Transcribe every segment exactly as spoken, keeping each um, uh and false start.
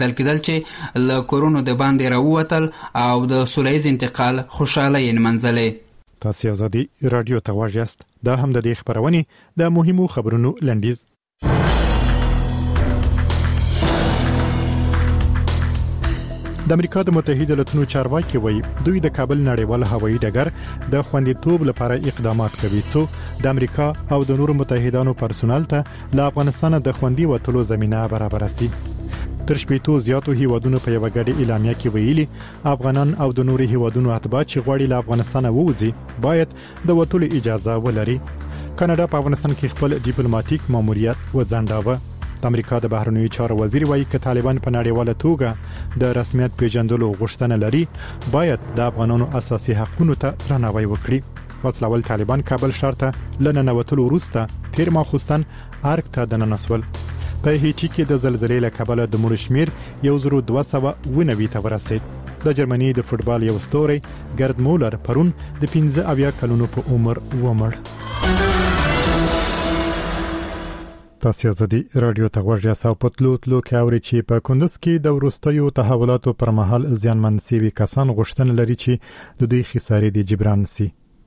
دل کېدل چې له کورونو د باندې راووتل او د سوله ییز انتقال خوشحالۍ یې نمنځلې. تاسو ازادي رادیو ته غواړئ یاست. دا هم د دې خبرونې د مهمو خبرونو لنډیز. د امریکا د متحده ایالاتونو چارواکي وایي دوی د کابل نړیوال هوایي ډګر د خوندیتوب لپاره اقدامات کوي څو د امریکا او د نورو متحدانو پرسونل ته له افغانستان د خوندي وټلو زمينه برابر شي. تر شپېتو زیاتو هیوادونو په یو غړي اعلامیه کې ویلي افغانان او د نورو هیوادونو اتباع چې غواړي له افغانستان ووځي باید د وټلو اجازه ولري. کاناډا په افغانستان کې خپل ډیپلوماټیک ماموریت وځنډاوه. د امریکا د بهرنیو چارو وزیر وایي چې طالبان په نړیواله توګه د رسمیت پیژندلو غوښتنه لري باید د افغانانو اساسي حقوقو ته درناوی وکړي. وسلوال طالبان کابل ښار ته لننوتلو وروسته تیر ماخوستن ارګ ته دننسول. په هیچي کې د زلزلې له کبله د مړو شمیر یو زر دوه سوه اووه نوي ته ورسید. د جرمني د فوتبال یو ستوري ګرد مولر پرون د پنځه اویا کلونو په عمر ومړ. تاسو ازادي رادیو ته غوږ یاست. په تلو تلو کې اوري چې په کندز کې د وروستیو تحولاتو پر مهال زیانمن شوي کسان غوښتنه لري چې د دوی خسارې د جبران شي.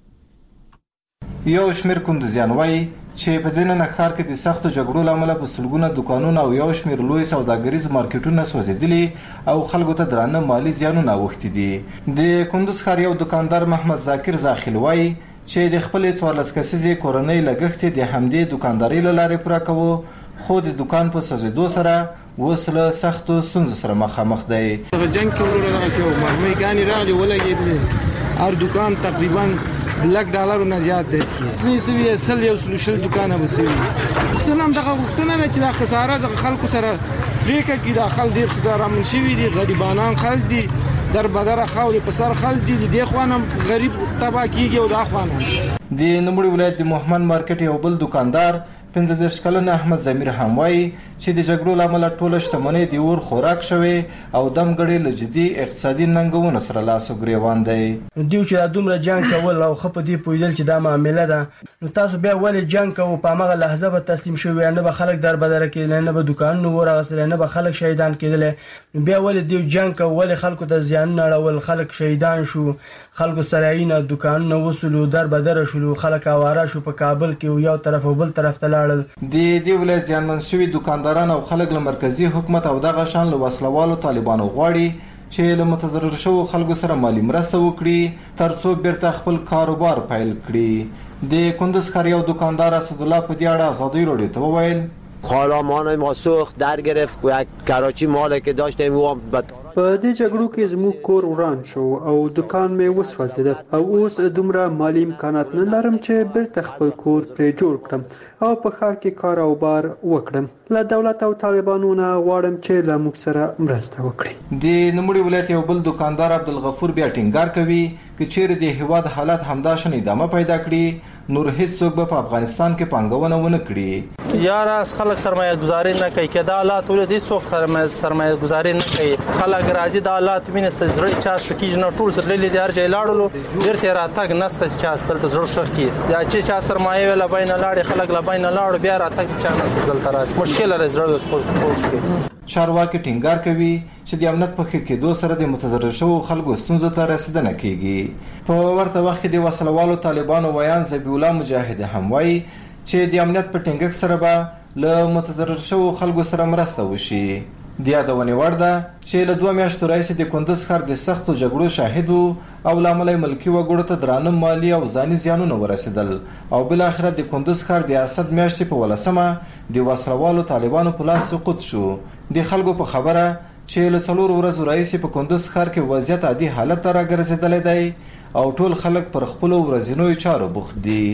یو شمیر کندزیان وایي چې په دننه ښار کې د سختو جګړو لامل په سلګونه دکانونه او یو شمیر لوی سوداګریز مارکیټونه سوځېدلي او خلکو ته درانه مالی زیانونه اوښتي دي. د کندز ښار یو دکاندار محمد ذاکر زاخیل وایي چې د خپل څوارلس کسیزې کورنۍ لګښت د همدې دکانداري له لارې پوره کوو خو د دکان په سوځېدو سره اوس له سختو ستونزو سره مخامخ دی. جنګ کې ورور راغلی او مرمۍ ګانې راغلي ولګېدلې هر دکان تقریبا لک ډالرو نه زیات دی. څه سوي سل یو سلو شل دکانه به سوي. څه هم دغه غوښتنه نه چې دا خساره د خلکو سره پرېکړه کړي. دا خلک ډېر خسارهمن شوي دي. غریبانان خلک دي. در بدره خاورې په سر خلک دي. د دې خوا نه غریب تباه کېږي او دا خوا نه. د نوموړي ولایت د محمد مارکیټ یو بل دکاندار پنځه دېرش کلن احمد ضمیر هم وایي چې د جګړو له امله ټوله شتمنۍ د اور خوراک شوې او دمګړې له جدي اقتصادي ننګونو سره لاس و ګرېوان دی. دوی چې دومره جنګ کول او ښه په دې پوهېدل چې دا معامله ده نو تاسو بیا ولې جنګ کوو؟ په هماغه لحظه به تسلیم شوي نه به خلک در بدره کېدل نه به دکانونه اور اخیستل نه به خلک شهیدان کېدل. نو بیا ولې دوی جنګ کوو؟ ولې خلکو ته زیانونه اړول؟ خلک شهیدان شو. خلکو سرایونه دکانونه وسلو در بدره شولو. خلک اواره شو. په کابل کې یو طرف او بل طرف ته لاړل. د دې ولایت زیانمن شوي دکانداران او خلک له مرکزي حکومت او دغه شان له وسلوالو طالبانو غواړي چې له متضرر شوو خلکو سره مالی مرسته وکړي تر څو بیرته خپل کاروبار پیل کړي. د کندز ښار یو دکاندار اسدالله په دې اړه ازادي رادیو ته وویل خالامان ما سوخت در گرفت یک کراچی مال که داشتیم و په دې جګړو کې زموږ کور وران شو او دکان مې وسوځید او اوس دومره مالی امکانات نه لرم چې بیرته خپل کور پرې جوړ کړم او په ښار کې کاروبار وکړم. له دولت او طالبانو نه غواړم چې له موږ سره مرسته وکړي. د نوموړي ولایت یو بل دکاندار عبدالغفور بیا ټینګار کوي چې چیرې د هیواد حالات همداشان ادامه پیدا کړي نور هیڅوک به په افغانستان کې پانګونه ونه کړي. یار از خلک سرمایه گذاری نه کوي که دا حالات ولې هیڅوک سرمایه گذاری نه کوي. خلک راځي دا حالات وینسته زړه چا شکیږي نه ټول سره د هر ځای لاړلو بیرته راتګ نسته چې استل ته زړه شخ کی دا چې چا سرمایه ولا بین لاړ خلک لا بین لاړ بیا راتګ چا نسته دلته راځي مشکل لري زړه پوښ کی. چارواکي ټینګار کوي چې د امنیت په کې کېدو سره د متضرر شوو خلکو ستونزو ته رسیدنه کیږي. په ورته وخت کې د وسلوالو طالبانو ویان ذبیح الله مجاهد هم وایي چې د امنیت په ټینګښت سره به له متضرر شوو خلکو سره مرسته وشي. د یادونې وړ ده چې له دوه میاشتو راهیسې د کندز ښار د سختو جګړو شاهد او له امله ملکي وګړو ته درانه مالي او ځاني زیانونه ورسېدل او بالاخره د کندز ښار د اسد میاشتې په ولسمه د وسلوالو طالبانو په لاس سقوط شو. د خلکو په خبره چې له څلورو ورځو راهیسې په کندز ښار کې وضعیت عادي حالت ته راګرځېدلی دی او ټول خلک پر خپلو ورځنیو چارو بوخت دي.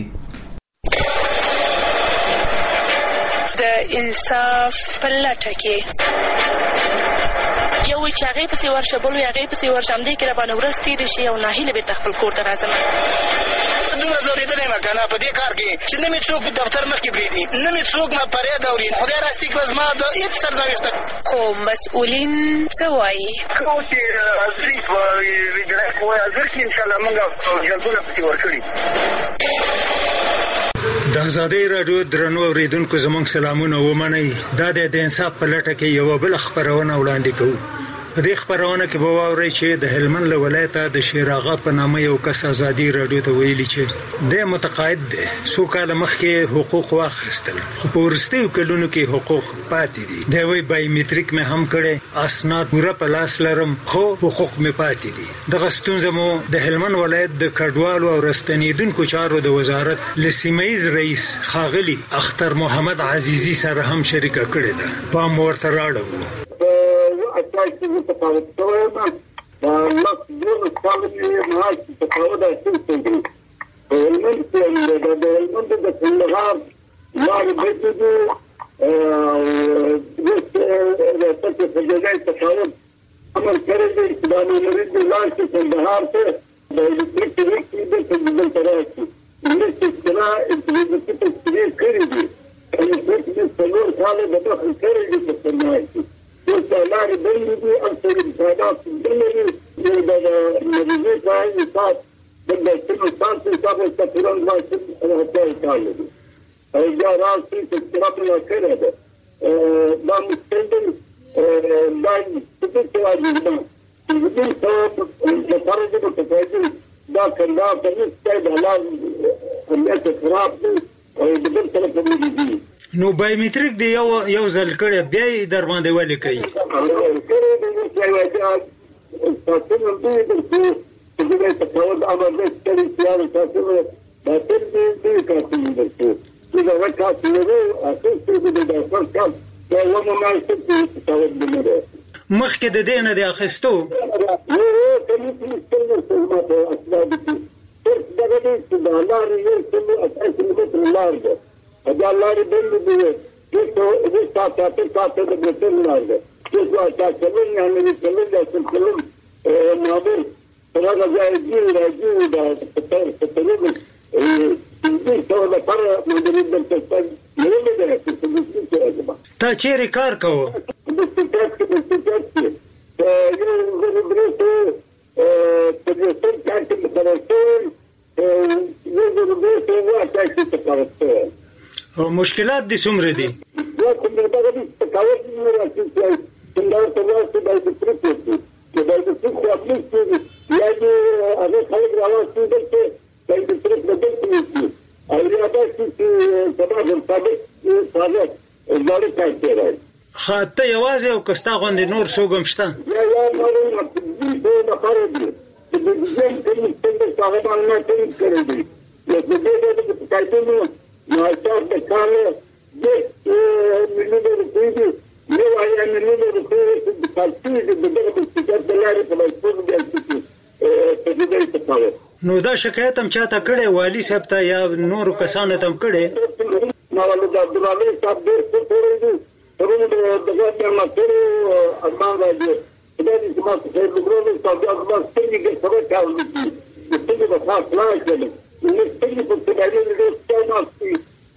د انصاف په لټه کې یو چې هغې پسې ورشه بل وي هغې پسې ورشه همدې کې راباندې ورځ تېرې شي او ناهیله بېرته خپل کور ته راځم. دومره ځورېدلی یم که نه په دې کار کې چې نه مې څوک دفتر مخکې پرېږدي نه مې څوک ما فریاد اوري. خدای راستي کړه زما د هېڅ سرنوشته خو مسؤلین څه وایي کوم چې حاضري په وایي حاضر کړي انشاءالله موږ جلدونه پسې ورکړي. د آزادۍ راډیو درنو اوریدونکو زموږ سلامونه ومنئ. دا د انصاف په لټه کې یوه بله خپرونه وړاندې کوو. په دې خپرونه کې به واورئ چې د هلمند له ولایته د شیراغه په نامه یو کس آزادۍ راډیو ته ویلي چې د متقاعد دی، څو کاله مخکې حقوق واخیستل خو په وروستیو کلونو کې حقوق پاتې دي. دی وایي بایومټریک مې هم کړی، اسناد پوره په لاس لرم خو حقوق مې پاتې دي. دغه ستونزه مو د هلمند ولایت د کډوالو او راستنېدونکو چارو د وزارت له سیمه ییز رئیس ښاغلي اختر محمد عزیزي سره هم شریکه کړې ده. پام ورته راړو. Attacking the power program, not doing quality and the power that is taken. The element the element of the Kandahar, not better to this the such a federate the power. I'm encouraging the military life in the heart, the electric the Taraki. This is the people to crazy. And it's the Lord Father that encourages the community. لارې بندې دي او استفادات بندې دي د نړیوال ځای حساب د دستونو ساتل حساب د پرون واسطه راځي کارل دي او یا راځي چې څنګه کړی ده دا مستند دا څه څه راځي دا چې د فرض په توګه دا کنده په دې د حالات امنیت خراب دي او د بل طرف باندې دي. نو بایومټریک دی یو یو ځل کړی بیا یې در باندې ولې کوي؟ مخکې د دې نه دی اخیستو؟ اجازه لري بند دی چې څو د تاسو تاسو د ګټل لاره چې څو تاسو نه نه کولای چې کولم نو به څنګه ځای دی راځي دا په تاسو دې څو د پر مدري د تاسو نه نه ده چې تا چیرې کار کوو؟ د تاسو د تاسو یو غوړو په دې څه چې تاسو یو غوړو ته وایي چې تاسو او مشکلات دي څومره دي؟ دا کوم څه دغه څه کاوه چې راځي چې څنګه تاسو د دې پروسې چې د دې څه خپل څه یا دې هغه خلک راوځي چې د دې پروسې د دې څه او یا دا چې سبا د پاتې فعالیت زړه کوي. خاطه یوازې او کستا غوندې نور څوک شته؟ یا یا نور دې د خارجي د دې څه څنګه هغه باندې څه کوي دي د دې د پاتې نو تاسو د کاله د ملي د پیډي یو آیا ملي د پیډي د پاتې د دغه د د لارې په لاسو کې په دې ځای ته نو دا شکایت هم چاته کړي والی صاحب ته یا نور کسانو ته هم کړي؟ نو ولې د عبدالله صاحب ډېر څه کړی دي ورونه د دغه ماته ارمان راځي دا چې ما څه وګورم چې دا د ستنې کې څه کاوه دي د ستنې په خاص نه کېږي نو ستنې په څه باندې د څه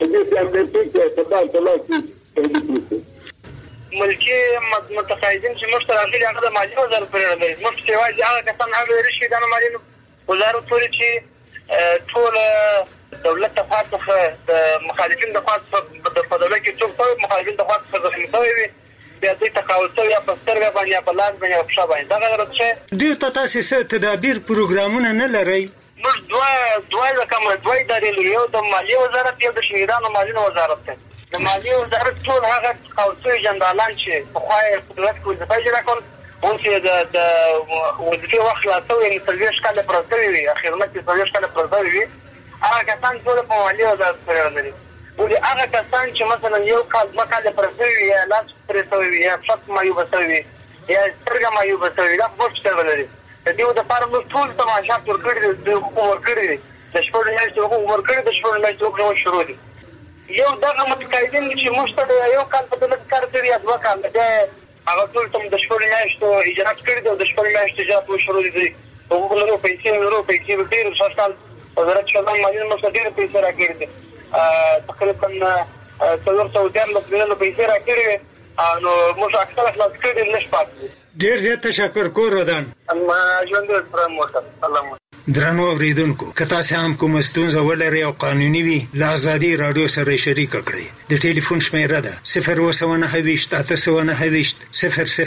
ملکی متقاعدین چې مشترک راغلي هغه د مالیې وزارت پرې راغلي مشت سیواز هغه کسان هغه رشي د مالیې وزارت پرې چې ټول دولت ته خاصه د مخالفین د خاصه په دولت کې څوک مخالفین د خاصه ځخمي شوی بیا دې تقاول شوی یا په سترګه باندې په لاس باندې په شابه دا غره څه دوی ته تاسو څه تدابیر پروګرامونه نه لرئ؟ موږ دوه دوه کوم دوه ادارې یو د مالیې وزارت یو د شهیدانو مالیې وزارت ته د مالیې وزارت ټول هغه قوسي جندالان چې په خوای قدرت کې وظیفه اجرا کول اون چې د د وظیفه وخت لا څو یې سرویس کاله پرځوي وي خدمت کې سرویس کاله پرځوي وي هغه کسان ټول په مالیې وزارت پرې لري ولې هغه کسان چې مثلا یو کال مکاله پرځوي یا لاس پرځوي یا شخص مایو بسوي یا سترګه مایو بسوي دا پوښتنه ولري د دې د لپاره موږ ټول تماشا ورکړي د حکومت ورکړي د شپږ میاشتې حکومت ورکړي د شپږ میاشتې حکومت شروع دي یو دغه متقاعدین چې مشته یو کال په دغه کار کوي یا دوه کال دا هغه ټول تم د شپږ میاشتې اجازه کړی د شپږ میاشتې اجازه شروع دي په وګړو پیسې ورو پیسې ډیر شاشتال وزارت شمال مالیه مصدر پیسې راکړي دي تقریبا څلور سوه دیارلس میلیونه پیسې راکړي نو موږ اکثره خلاص کړي نشو پاتې ډیر زیات تشکر کوم ردان ما ژوند درته موټر سلام درنو اوریدونکو که تاسو هم کوم ستونزه ولرئ او قانوني وي له ازادي رادیو سره شریک کړئ. د ټلیفون شمیره ده صفر اووه نهه ویشت اته سوه نهه ویشت صفر صفر